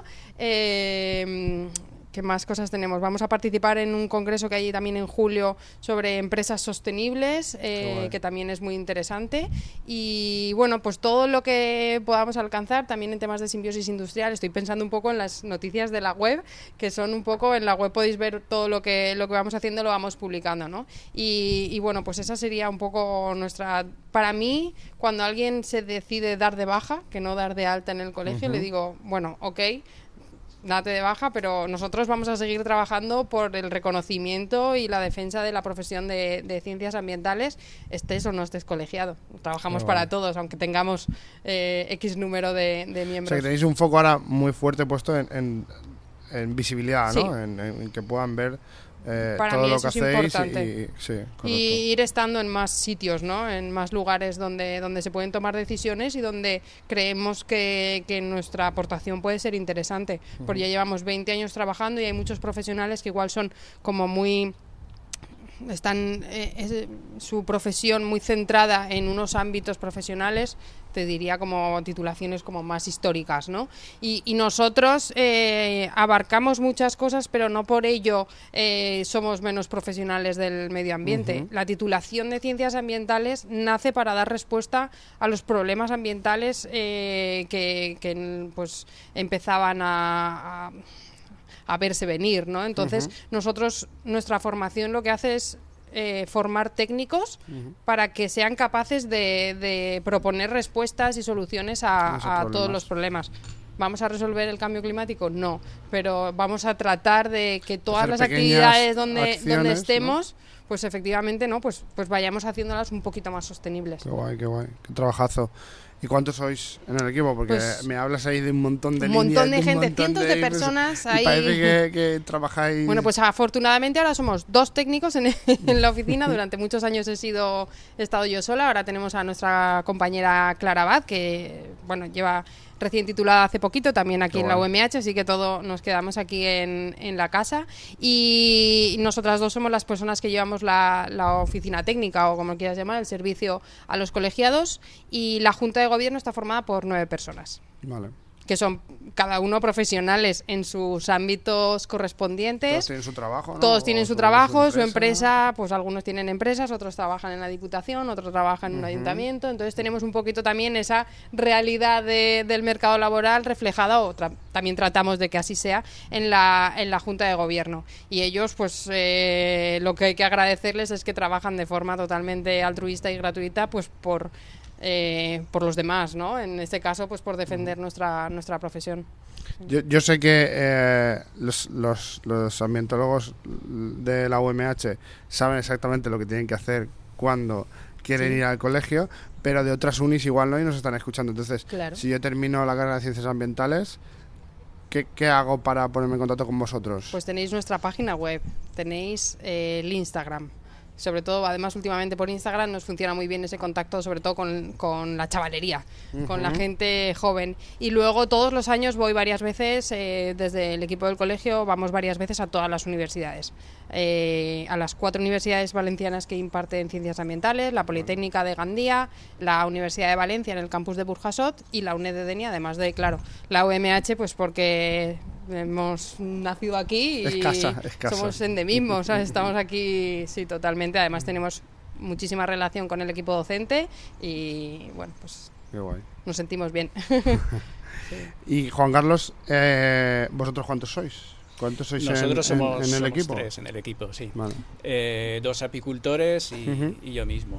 Speaker 5: ¿Qué más cosas tenemos? Vamos a participar en un congreso que hay también en julio sobre empresas sostenibles, que también es muy interesante. Y bueno, pues todo lo que podamos alcanzar, también en temas de simbiosis industrial. Estoy pensando un poco en las noticias de la web, que son un poco, en la web podéis ver todo lo que vamos haciendo, lo vamos publicando, ¿no? Y bueno, pues esa sería un poco nuestra... Para mí, cuando alguien se decide dar de baja, que no dar de alta en el colegio, le digo, bueno, ok, date de baja, pero nosotros vamos a seguir trabajando por el reconocimiento y la defensa de la profesión de ciencias ambientales, estés o no estés colegiado. Trabajamos para todos, aunque tengamos X número de miembros.
Speaker 4: O sea, que tenéis un foco ahora muy fuerte puesto en en visibilidad,
Speaker 5: Sí.
Speaker 4: ¿no? En que puedan ver
Speaker 5: Para
Speaker 4: todo
Speaker 5: mí
Speaker 4: lo
Speaker 5: eso
Speaker 4: que
Speaker 5: es
Speaker 4: hacéis
Speaker 5: importante.
Speaker 4: sí, correcto.
Speaker 5: Y ir estando en más sitios, ¿no? En más lugares donde se pueden tomar decisiones y donde creemos que nuestra aportación puede ser interesante. Porque ya llevamos 20 años trabajando y hay muchos profesionales que igual son como muy... están su profesión muy centrada en unos ámbitos profesionales, te diría como titulaciones como más históricas, ¿no? Y nosotros abarcamos muchas cosas, pero no por ello somos menos profesionales del medio ambiente. La titulación de ciencias ambientales nace para dar respuesta a los problemas ambientales que pues empezaban a verse venir, ¿no? Entonces, nosotros, nuestra formación lo que hace es formar técnicos para que sean capaces de proponer respuestas y soluciones a todos los problemas. ¿Vamos a resolver el cambio climático? No, pero vamos a tratar de que todas
Speaker 4: Hacer
Speaker 5: las
Speaker 4: pequeñas
Speaker 5: actividades donde
Speaker 4: acciones,
Speaker 5: estemos, ¿no? Pues efectivamente, ¿no? Pues vayamos haciéndolas un poquito más sostenibles.
Speaker 4: Qué guay, qué trabajazo. ¿Y cuántos sois en el equipo? Porque
Speaker 5: Pues,
Speaker 4: me hablas ahí de un montón de
Speaker 5: un
Speaker 4: líneas,
Speaker 5: montón de gente, cientos de
Speaker 4: pues,
Speaker 5: personas
Speaker 4: y
Speaker 5: ahí.
Speaker 4: parece que trabajáis...
Speaker 5: Bueno, pues afortunadamente ahora somos 2 técnicos en la oficina. Durante muchos años he estado yo sola. Ahora tenemos a nuestra compañera Clara Abad, que bueno, lleva recién titulada hace poquito, también aquí en la UMH, así que todos nos quedamos aquí en la casa. Y nosotras 2 somos las personas que llevamos la oficina técnica, o como quieras llamar, el servicio a los colegiados. Y la Junta de Gobierno está formada por 9 personas.
Speaker 4: Vale.
Speaker 5: Que son cada uno profesionales en sus ámbitos correspondientes.
Speaker 4: Todos tienen su trabajo, ¿no?
Speaker 5: Todos tienen su trabajo, su empresa, pues algunos tienen empresas, otros trabajan en la Diputación, otros trabajan en un ayuntamiento. Entonces tenemos un poquito también esa realidad del mercado laboral reflejada, o también tratamos de que así sea, en la Junta de Gobierno. Y ellos, pues lo que hay que agradecerles es que trabajan de forma totalmente altruista y gratuita, pues por los demás, ¿no? En este caso, pues por defender nuestra profesión.
Speaker 4: Yo sé que los ambientólogos de la UMH saben exactamente lo que tienen que hacer cuando quieren ir al colegio, pero de otras unis igual no, y nos están escuchando. Entonces,
Speaker 5: claro,
Speaker 4: si yo termino la carrera de Ciencias Ambientales, ¿qué hago para ponerme en contacto con vosotros?
Speaker 5: Pues tenéis nuestra página web, tenéis el Instagram. Sobre todo, además, últimamente por Instagram nos funciona muy bien ese contacto, sobre todo con la chavalería, con la gente joven. Y luego todos los años voy varias veces, desde el equipo del colegio, vamos varias veces a todas las universidades. A las 4 universidades valencianas que imparten ciencias ambientales, la Politécnica de Gandía, la Universidad de Valencia en el campus de Burjasot y la UNED de Denia, además de, claro, la UMH, pues porque hemos nacido aquí y
Speaker 4: es casa.
Speaker 5: somos endemismos, ¿sabes? Estamos aquí, sí, totalmente. Además tenemos muchísima relación con el equipo docente y, bueno, pues
Speaker 4: qué guay.
Speaker 5: Nos sentimos bien.
Speaker 4: Sí. Y Juan Carlos, ¿vosotros cuántos sois? ¿Cuántos sois
Speaker 6: Nosotros
Speaker 4: en
Speaker 6: somos
Speaker 4: el equipo?
Speaker 6: 3 en el equipo, sí.
Speaker 4: Vale.
Speaker 6: 2 apicultores y yo mismo.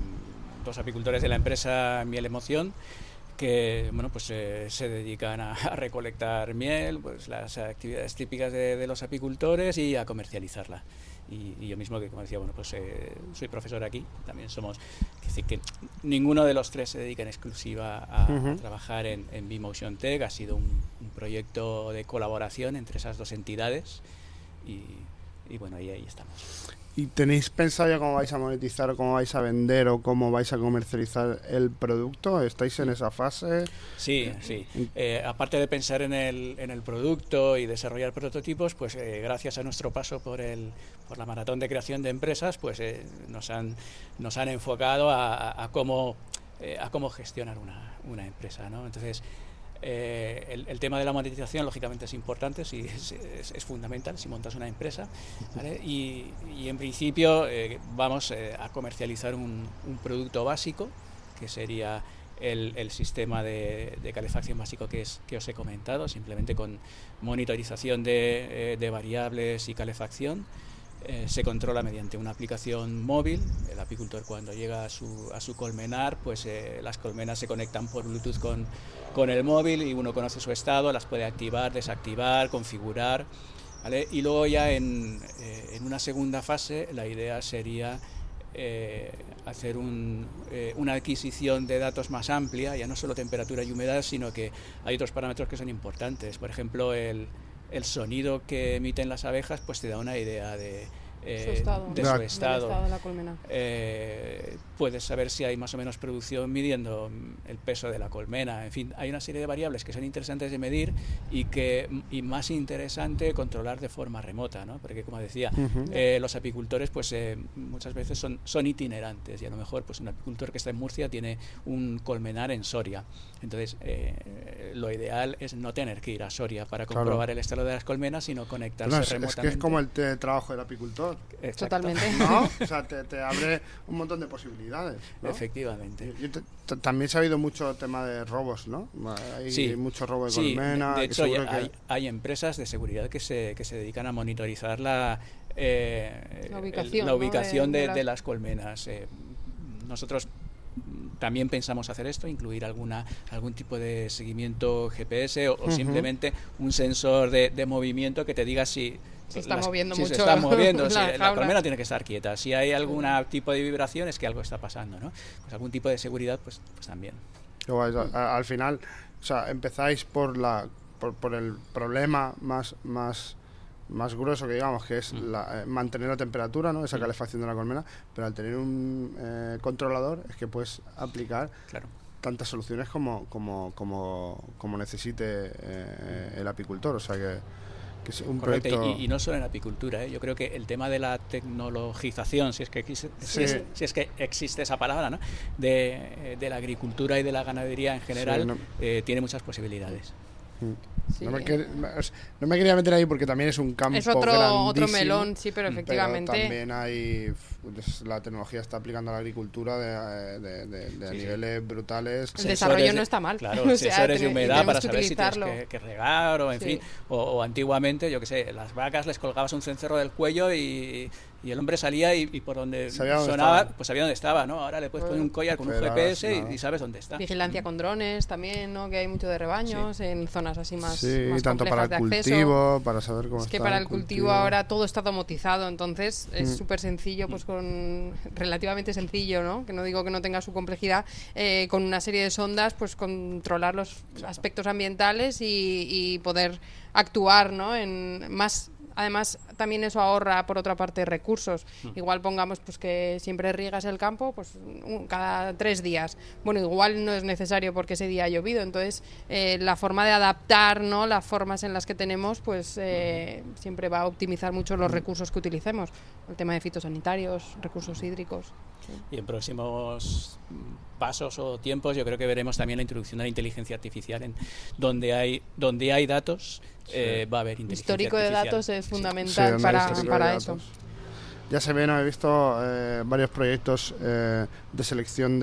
Speaker 6: 2 apicultores de la empresa Miel Emoción, que bueno, pues se dedican a recolectar miel, pues las actividades típicas de los apicultores, y a comercializarla. Y yo mismo, que como decía, bueno, pues soy profesor aquí. También somos, es decir, que ninguno de los 3 se dedica en exclusiva a trabajar en B-Motion Tech. Ha sido un proyecto de colaboración entre esas 2 entidades y bueno, ahí estamos.
Speaker 4: ¿Y tenéis pensado ya cómo vais a monetizar, o cómo vais a vender, o cómo vais a comercializar el producto? ¿Estáis en esa fase?
Speaker 6: Sí. Aparte de pensar en el producto y desarrollar prototipos, pues gracias a nuestro paso por la maratón de creación de empresas, pues nos han enfocado a cómo gestionar una empresa, ¿no? Entonces, el tema de la monetización lógicamente es importante, es fundamental si montas una empresa, ¿vale? Y en principio vamos a comercializar un producto básico, que sería el sistema de calefacción básico que os he comentado, simplemente con monitorización de variables y calefacción. Se controla mediante una aplicación móvil. El apicultor, cuando llega a su colmenar, pues las colmenas se conectan por Bluetooth con el móvil, y uno conoce su estado, las puede activar, desactivar, configurar, ¿vale? Y luego ya en una segunda fase la idea sería hacer una adquisición de datos más amplia, ya no solo temperatura y humedad, sino que hay otros parámetros que son importantes. Por ejemplo, el el sonido que emiten las abejas pues te da una idea de su estado
Speaker 5: de la colmena.
Speaker 6: Puedes saber si hay más o menos producción midiendo el peso de la colmena. En fin, hay una serie de variables que son interesantes de medir y más interesante controlar de forma remota, ¿no? Porque, como decía, los apicultores pues muchas veces son itinerantes, y a lo mejor pues un apicultor que está en Murcia tiene un colmenar en Soria. Entonces lo ideal es no tener que ir a Soria para comprobar el estado de las colmenas, sino conectarse remotamente.
Speaker 4: Es que es como el trabajo del apicultor.
Speaker 5: Exacto. Totalmente.
Speaker 4: ¿No? O sea, te abre un montón de posibilidades, ¿no?
Speaker 6: Efectivamente.
Speaker 4: También se ha habido mucho tema de robos, ¿no? Hay mucho robo de colmena.
Speaker 6: De hecho, hay empresas de seguridad que se dedican a monitorizar la ubicación de las colmenas. Nosotros también pensamos hacer esto, incluir algún tipo de seguimiento GPS o simplemente un sensor de movimiento que te diga si
Speaker 5: se está moviendo mucho.
Speaker 6: Se está moviendo, la colmena tiene que estar quieta. Si hay algún tipo de vibración es que algo está pasando, ¿no? Pues algún tipo de seguridad, pues también.
Speaker 4: Al final, o sea, empezáis por el problema más grueso que digamos, que es mantener la temperatura, ¿no? Esa calefacción de la colmena, pero al tener un controlador es que puedes aplicar tantas soluciones como necesite el apicultor, o sea que es un proyecto.
Speaker 6: Y no solo en apicultura, yo creo que el tema de la tecnologización, si es que existe esa palabra, ¿no? de la agricultura y de la ganadería en general, tiene muchas posibilidades.
Speaker 4: Sí. No me quería meter ahí porque también es un campo
Speaker 5: otro melón, sí, pero efectivamente.
Speaker 4: Pero también hay la tecnología está aplicando a la agricultura de niveles brutales.
Speaker 5: El desarrollo no está mal.
Speaker 6: Claro, sensores de humedad para saber si tienes que regar o en fin. O antiguamente, yo qué sé, las vacas les colgabas un cencerro del cuello y el hombre salía y por donde sonaba, pues sabía dónde estaba, ¿no? Ahora le puedes poner un collar con un GPS y sabes dónde está.
Speaker 5: Vigilancia con drones también, ¿no? Que hay mucho de rebaños en zonas así más
Speaker 4: tanto para el cultivo, para saber cómo está.
Speaker 5: Es que para el cultivo ahora todo está domotizado, entonces es súper sencillo, pues relativamente sencillo, ¿no? Que no digo que no tenga su complejidad, con una serie de sondas, pues controlar los aspectos ambientales y poder actuar, ¿no? Además, también eso ahorra, por otra parte, recursos. Igual pongamos pues que siempre riegas el campo pues cada 3 días. Bueno, igual no es necesario porque ese día ha llovido. Entonces, la forma de adaptar, ¿no? Las formas en las que tenemos, pues siempre va a optimizar mucho los recursos que utilicemos. El tema de fitosanitarios, recursos hídricos. Sí.
Speaker 6: Y en próximos pasos o tiempos yo creo que veremos también la introducción de la inteligencia artificial donde hay datos. Va a haber inteligencia
Speaker 5: histórico
Speaker 6: artificial.
Speaker 5: De datos es fundamental para eso.
Speaker 4: Ya se ven, he visto varios proyectos de selección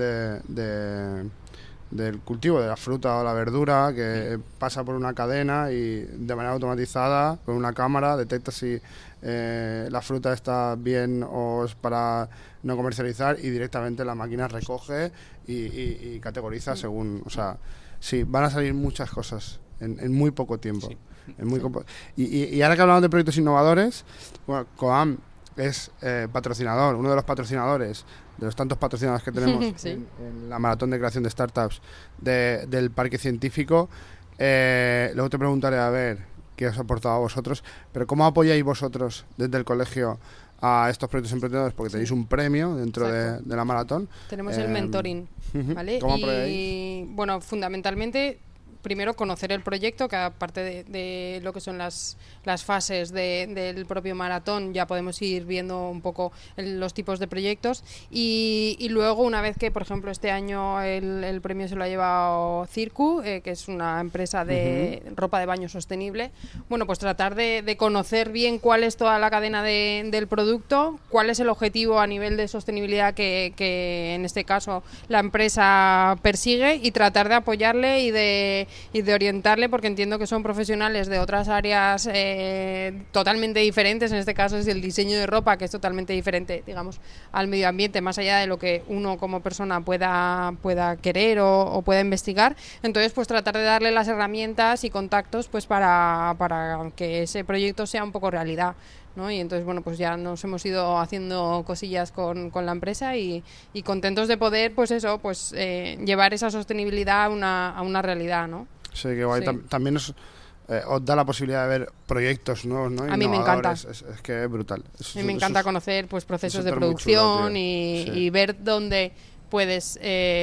Speaker 4: del cultivo de la fruta o la verdura que pasa por una cadena y de manera automatizada con una cámara detecta si la fruta está bien o es para no comercializar y directamente la máquina recoge y categoriza según, o sea, sí, van a salir muchas cosas en muy poco tiempo.
Speaker 6: Sí.
Speaker 4: Y ahora que hablamos de proyectos innovadores, bueno, COAM es patrocinador, uno de los patrocinadores, de los tantos patrocinadores que tenemos en la maratón de creación de startups del Parque Científico. Luego te preguntaré a ver qué os ha aportado a vosotros, pero ¿cómo apoyáis vosotros desde el colegio a estos proyectos emprendedores? Porque tenéis un premio dentro de la maratón.
Speaker 5: Tenemos el mentoring, ¿vale?
Speaker 4: ¿Cómo
Speaker 5: apoyáis? Bueno, fundamentalmente primero conocer el proyecto, que aparte de lo que son las fases del propio maratón, ya podemos ir viendo un poco los tipos de proyectos y luego, una vez que, por ejemplo, este año el premio se lo ha llevado Circu, que es una empresa de ropa de baño sostenible, bueno, pues tratar de conocer bien cuál es toda la cadena del producto, cuál es el objetivo a nivel de sostenibilidad que en este caso la empresa persigue y tratar de apoyarle y de orientarle, porque entiendo que son profesionales de otras áreas totalmente diferentes. En este caso es el diseño de ropa, que es totalmente diferente, digamos, al medio ambiente, más allá de lo que uno como persona pueda querer o pueda investigar. Entonces, pues tratar de darle las herramientas y contactos pues para que ese proyecto sea un poco realidad, ¿no? Y entonces, bueno, pues ya nos hemos ido haciendo cosillas con la empresa y contentos de poder, pues eso, pues llevar esa sostenibilidad a una realidad, ¿no?
Speaker 4: Sí, que guay. Sí. También os os da la posibilidad de ver proyectos nuevos, ¿no?
Speaker 5: A mí me encanta.
Speaker 4: Es que es brutal.
Speaker 5: A mí me encanta conocer pues procesos de producción y ver dónde puedes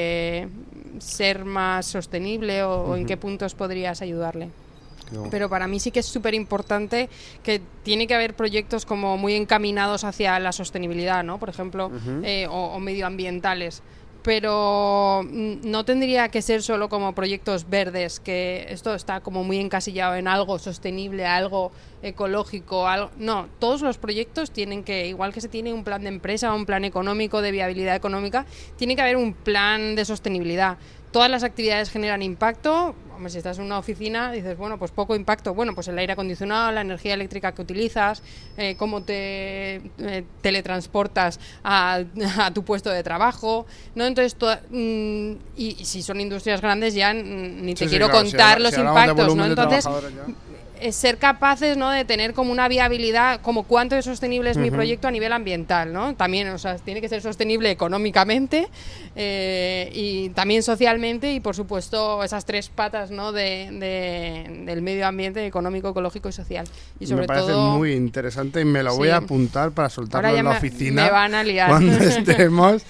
Speaker 5: ser más sostenible o en qué puntos podrías ayudarle. Pero para mí sí que es súper importante que tiene que haber proyectos como muy encaminados hacia la sostenibilidad, ¿no? Por ejemplo, o medioambientales. Pero no tendría que ser solo como proyectos verdes, que esto está como muy encasillado en algo sostenible, algo ecológico, algo. No, todos los proyectos tienen que, igual que se tiene un plan de empresa, un plan económico de viabilidad económica, tiene que haber un plan de sostenibilidad. Todas las actividades generan impacto. Hombre, si estás en una oficina, dices, bueno, pues poco impacto. Bueno, pues el aire acondicionado, la energía eléctrica que utilizas, cómo te teletransportas a tu puesto de trabajo, ¿no? Entonces, y si son industrias grandes ya ni te quiero contar los impactos, ¿no? Entonces, es ser capaces, ¿no?, de tener como una viabilidad, como cuánto de sostenible es mi proyecto a nivel ambiental, ¿no? También, o sea, tiene que ser sostenible económicamente y también socialmente, y por supuesto esas tres patas, ¿no?, del medio ambiente, económico, ecológico y social. Y sobre
Speaker 4: me parece
Speaker 5: todo,
Speaker 4: muy interesante y me lo voy a apuntar para soltarlo
Speaker 5: ahora
Speaker 4: en la oficina.
Speaker 5: Me van a liar.
Speaker 4: Cuando estemos.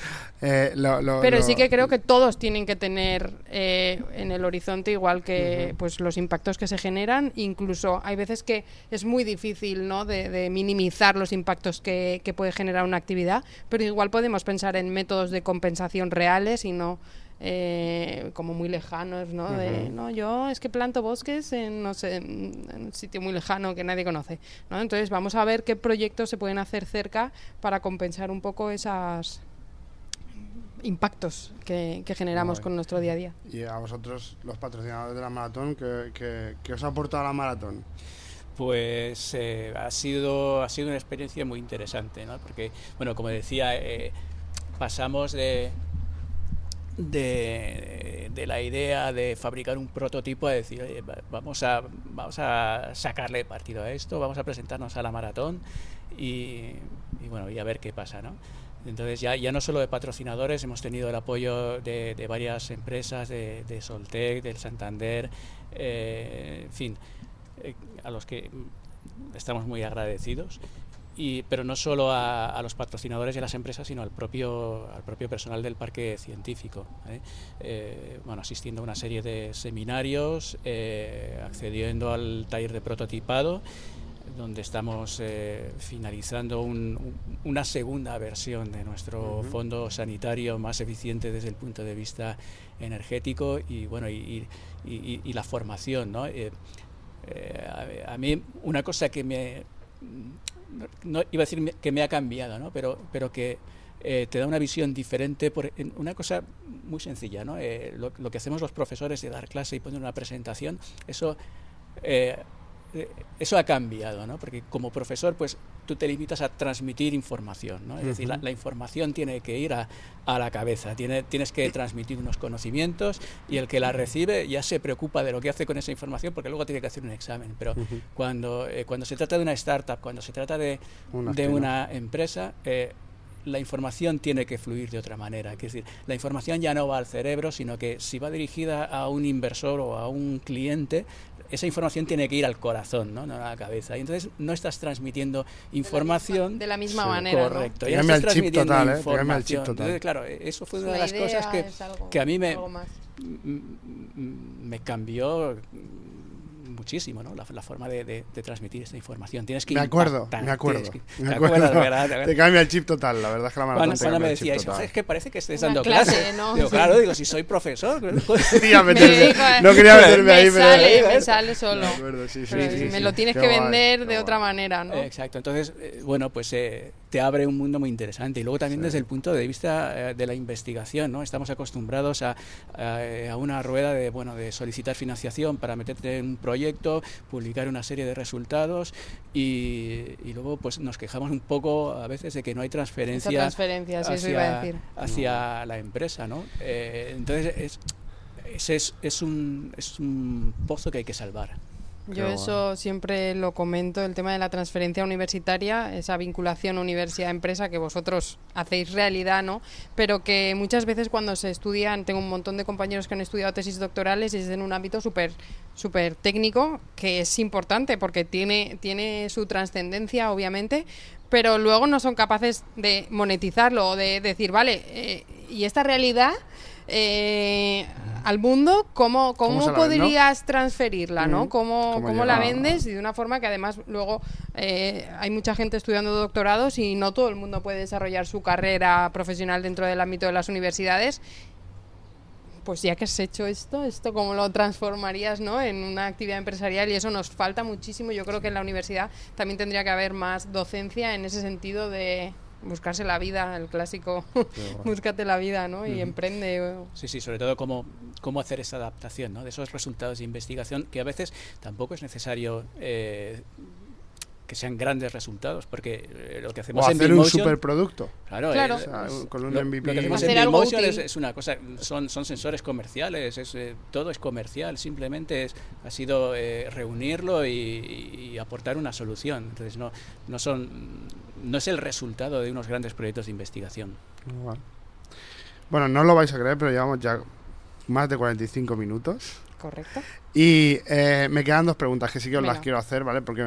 Speaker 5: Sí que creo que todos tienen que tener en el horizonte, igual que pues los impactos que se generan. Incluso hay veces que es muy difícil, ¿no?, de minimizar los impactos que puede generar una actividad, pero igual podemos pensar en métodos de compensación reales y no como muy lejanos, ¿no? Yo es que planto bosques en, no sé, en un sitio muy lejano que nadie conoce, ¿no? Entonces vamos a ver qué proyectos se pueden hacer cerca para compensar un poco esas impactos que generamos con nuestro día a día.
Speaker 4: Y a vosotros, los patrocinadores de la maratón, ¿qué os ha aportado la maratón?
Speaker 6: Pues ha sido una experiencia muy interesante, ¿no? Porque, bueno, como decía, pasamos de la idea de fabricar un prototipo a decir, oye, vamos a sacarle partido a esto, vamos a presentarnos a la maratón y bueno, y a ver qué pasa, ¿no? Entonces ya no solo de patrocinadores, hemos tenido el apoyo de varias empresas, de Soltec, del Santander, en fin, a los que estamos muy agradecidos. Pero no solo a los patrocinadores y a las empresas, sino al propio personal del parque científico, bueno, asistiendo a una serie de seminarios, accediendo al taller de prototipado, donde estamos finalizando una segunda versión de nuestro fondo sanitario más eficiente desde el punto de vista energético y bueno y la formación, ¿no? A mí una cosa que no iba a decir que me ha cambiado, ¿no? pero que te da una visión diferente por una cosa muy sencilla, ¿no? Lo que hacemos los profesores de dar clase y poner una presentación, eso ha cambiado, ¿no? Porque como profesor, pues tú te limitas a transmitir información, ¿no? Es decir, la información tiene que ir a la cabeza, tienes que transmitir unos conocimientos y el que la recibe ya se preocupa de lo que hace con esa información porque luego tiene que hacer un examen. Pero cuando se trata de una startup, cuando se trata de una empresa, la información tiene que fluir de otra manera. Es decir, la información ya no va al cerebro, sino que si va dirigida a un inversor o a un cliente, esa información tiene que ir al corazón, no a la cabeza. Y entonces no estás transmitiendo información
Speaker 5: de la misma manera.
Speaker 6: Correcto.
Speaker 5: ¿No?
Speaker 6: Ya estás transmitiendo
Speaker 4: información.
Speaker 6: El chip total. Entonces, claro, eso fue una de las cosas que a mí me cambió muchísimo, ¿no? La forma de transmitir esta información. Tienes que
Speaker 4: me acuerdo.
Speaker 6: ¿verdad?
Speaker 4: Te cambia el chip total, la verdad es que la maratón
Speaker 6: cuando me decía eso, es que parece que estés dando clase, ¿no? Digo, claro, si soy profesor.
Speaker 4: No quería meterme ahí, pero
Speaker 5: me sale solo.
Speaker 4: Sí,
Speaker 5: me lo tienes que vender de otra manera, ¿no?
Speaker 6: Exacto. Entonces, bueno, pues te abre un mundo muy interesante. Y luego también desde el punto de vista de la investigación, ¿no? Estamos acostumbrados a una rueda de solicitar financiación para meterte en un proyecto, publicar una serie de resultados y luego pues nos quejamos un poco a veces de que no hay transferencia hacia la empresa, ¿no? Entonces es un pozo que hay que salvar.
Speaker 5: Yo eso siempre lo comento, el tema de la transferencia universitaria, esa vinculación universidad-empresa que vosotros hacéis realidad, ¿no? Pero que muchas veces cuando se estudian, tengo un montón de compañeros que han estudiado tesis doctorales y es en un ámbito súper técnico, que es importante porque tiene su trascendencia, obviamente, pero luego no son capaces de monetizarlo o de decir, vale, y esta realidad al mundo, ¿cómo podrías transferirla, ¿no? ¿Cómo la vendes? Y de una forma que además luego hay mucha gente estudiando doctorados y no todo el mundo puede desarrollar su carrera profesional dentro del ámbito de las universidades. Pues ya que has hecho esto ¿cómo lo transformarías, ¿no? En una actividad empresarial? Y eso nos falta muchísimo. Yo creo que en la universidad también tendría que haber más docencia en ese sentido de buscarse la vida, el clásico búscate la vida, ¿no? Y emprende.
Speaker 6: Sí, sobre todo cómo hacer esa adaptación, ¿no? De esos resultados de investigación que a veces tampoco es necesario que sean grandes resultados, porque lo que hacemos
Speaker 4: o
Speaker 6: en
Speaker 4: hacer
Speaker 6: BeamMotion,
Speaker 4: un superproducto.
Speaker 6: Claro.
Speaker 4: O sea, con un MVP.
Speaker 6: Lo que hacemos en BeamMotion es una cosa, son sensores comerciales, todo es comercial, simplemente ha sido reunirlo y aportar una solución. Entonces no es el resultado de unos grandes proyectos de investigación.
Speaker 4: Bueno, no lo vais a creer, pero llevamos ya más de 45 minutos.
Speaker 5: Correcto.
Speaker 4: Y me quedan dos preguntas que sí que os las quiero hacer, ¿vale? Porque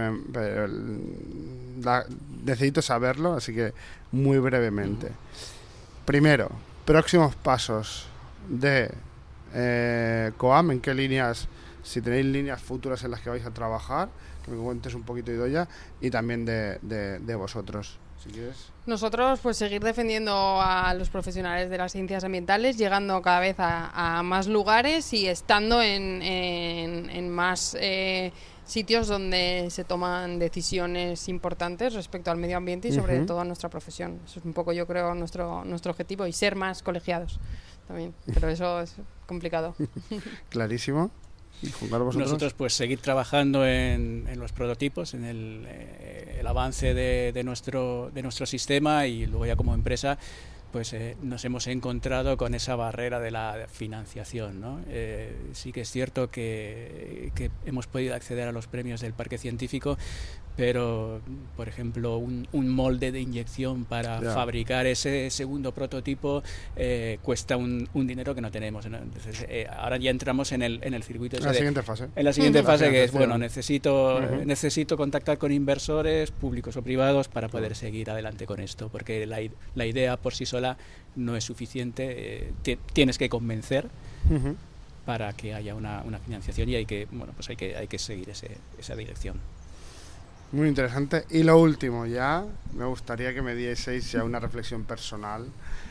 Speaker 4: necesito saberlo, así que muy brevemente. Primero, próximos pasos de COAM, ¿en qué líneas, si tenéis líneas futuras en las que vais a trabajar? Que me cuentes un poquito, Idoia, y también de vosotros, si quieres.
Speaker 5: Nosotros, pues seguir defendiendo a los profesionales de las ciencias ambientales, llegando cada vez a más lugares y estando en más sitios donde se toman decisiones importantes respecto al medio ambiente y sobre todo a nuestra profesión. Eso es un poco, yo creo, nuestro objetivo, y ser más colegiados también, pero eso es complicado.
Speaker 4: Clarísimo.
Speaker 6: Nosotros pues seguir trabajando en los prototipos, en el avance de nuestro sistema, y luego ya como empresa pues nos hemos encontrado con esa barrera de la financiación, ¿no? Sí que es cierto que hemos podido acceder a los premios del Parque Científico, pero por ejemplo un molde de inyección para fabricar ese segundo prototipo cuesta un dinero que no tenemos, ¿no? Entonces ahora ya entramos en el circuito
Speaker 4: en la siguiente fase.
Speaker 6: En la siguiente fase, que es, bueno, necesito contactar con inversores públicos o privados para poder seguir adelante con esto, porque la idea por sí sola no es suficiente, tienes que convencer para que haya una financiación, y hay que seguir esa dirección.
Speaker 4: Muy interesante. Y lo último, ya me gustaría que me dieseis ya una reflexión personal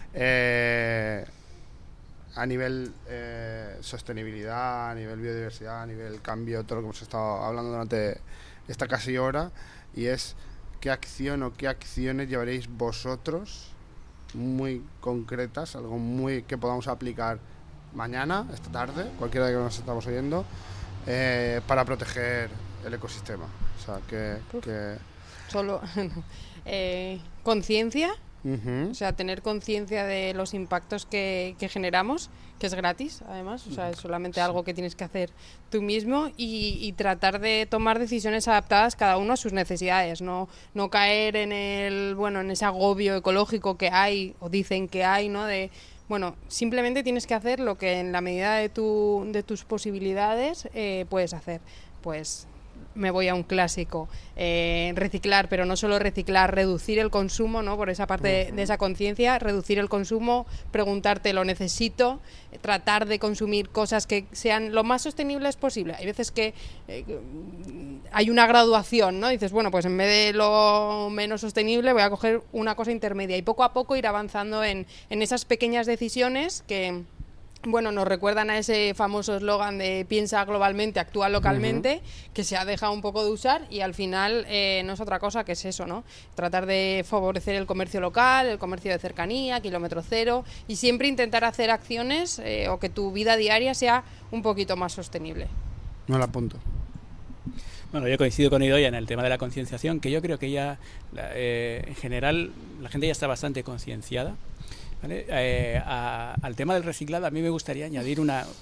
Speaker 4: a nivel sostenibilidad, a nivel biodiversidad, a nivel cambio, todo lo que hemos estado hablando durante esta casi hora, y es qué acción o qué acciones llevaréis vosotros muy concretas, algo muy que podamos aplicar mañana, esta tarde, cualquiera de que nos estamos oyendo, para proteger el ecosistema. O sea, que
Speaker 5: solo conciencia, o sea, tener conciencia de los impactos que generamos, que es gratis, además, o sea, es solamente algo que tienes que hacer tú mismo, y tratar de tomar decisiones adaptadas cada uno a sus necesidades, no caer en en ese agobio ecológico que hay, o dicen que hay, ¿no? Simplemente tienes que hacer lo que en la medida de tus posibilidades puedes hacer. Pues me voy a un clásico, reciclar, pero no solo reciclar, reducir el consumo, ¿no? Por esa parte de esa conciencia, reducir el consumo, preguntarte, ¿lo necesito? Tratar de consumir cosas que sean lo más sostenibles posible. Hay veces que hay una graduación, ¿no? Dices, bueno, pues en vez de lo menos sostenible voy a coger una cosa intermedia, y poco a poco ir avanzando en esas pequeñas decisiones que, bueno, nos recuerdan a ese famoso eslogan de piensa globalmente, actúa localmente, que se ha dejado un poco de usar, y al final no es otra cosa que es eso, ¿no? Tratar de favorecer el comercio local, el comercio de cercanía, kilómetro cero, y siempre intentar hacer acciones o que tu vida diaria sea un poquito más sostenible.
Speaker 4: No la apunto.
Speaker 6: Bueno, yo coincido con Idoia en el tema de la concienciación, que yo creo que ya en general la gente ya está bastante concienciada, ¿vale? Al tema del reciclado, a mí me gustaría añadir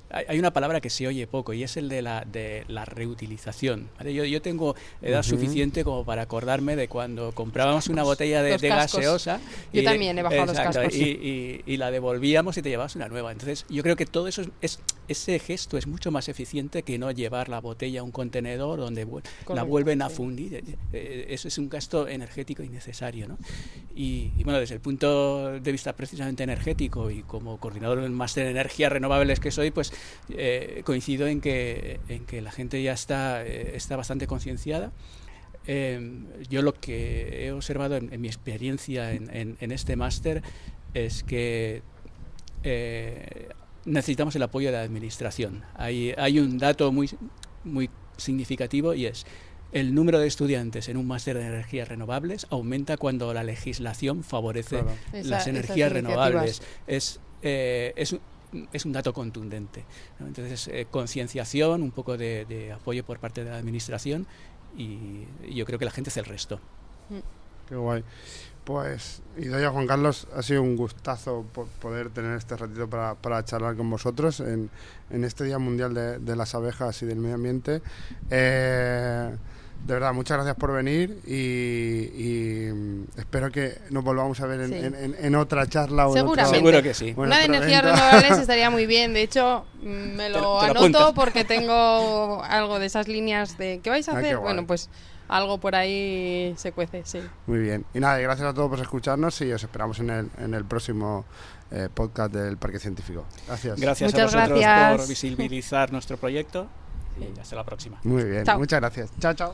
Speaker 6: hay una palabra que se oye poco y es el de la reutilización, ¿vale? Yo tengo edad suficiente como para acordarme de cuando comprábamos una botella de gaseosa.
Speaker 5: Yo también he bajado los cascos.
Speaker 6: Y la devolvíamos y te llevabas una nueva. Entonces yo creo que todo eso ese gesto es mucho más eficiente que no llevar la botella a un contenedor donde la vuelven a fundir. Eso es un gasto energético innecesario, ¿no? Y bueno, desde el punto de vista precisamente energético y como coordinador del máster de energías renovables que soy, pues coincido en que la gente ya está bastante concienciada. Yo lo que he observado en mi experiencia en este máster es que necesitamos el apoyo de la administración. Hay un dato muy, muy significativo y es el número de estudiantes en un máster de energías renovables aumenta cuando la legislación favorece las energías renovables. Es un dato contundente, ¿no? Entonces, concienciación, un poco de apoyo por parte de la administración y yo creo que la gente hace el resto.
Speaker 4: Qué guay. Pues, Idoia, Juan Carlos, ha sido un gustazo poder tener este ratito para charlar con vosotros en este Día Mundial de las Abejas y del Medio Ambiente. De verdad, muchas gracias por venir y espero que nos volvamos a ver en otra charla.
Speaker 5: Seguramente.
Speaker 6: Seguro que sí.
Speaker 5: Una de energías renovables estaría muy bien. De hecho, me lo anoto porque tengo algo de esas líneas de ¿qué vais a hacer? Bueno, pues algo por ahí se cuece, sí.
Speaker 4: Muy bien. Y nada, gracias a todos por escucharnos y os esperamos en el próximo podcast del Parque Científico. Gracias.
Speaker 6: Gracias
Speaker 5: Muchas
Speaker 6: a vosotros
Speaker 5: gracias
Speaker 6: por visibilizar nuestro proyecto. Y hasta la próxima.
Speaker 4: Muy bien,
Speaker 5: chao.
Speaker 4: Muchas gracias. Chao, chao.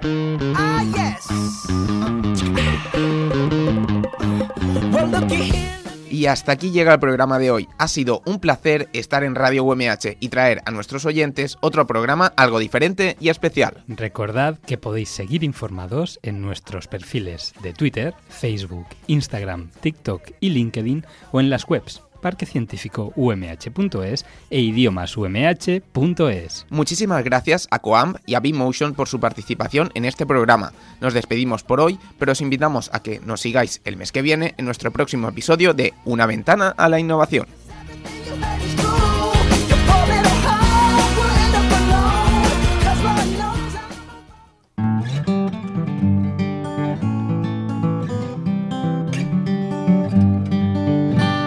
Speaker 2: Y hasta aquí llega el programa de hoy. Ha sido un placer estar en Radio UMH y traer a nuestros oyentes otro programa algo diferente y especial.
Speaker 3: Recordad que podéis seguir informados en nuestros perfiles de Twitter, Facebook, Instagram, TikTok y LinkedIn o en las webs parquecientificoumh.es e idiomasumh.es.
Speaker 2: Muchísimas gracias a Coam y a B-Motion por su participación en este programa. Nos despedimos por hoy, pero os invitamos a que nos sigáis el mes que viene en nuestro próximo episodio de Una ventana a la innovación.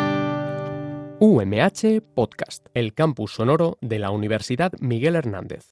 Speaker 1: UMH Podcast, el campus sonoro de la Universidad Miguel Hernández.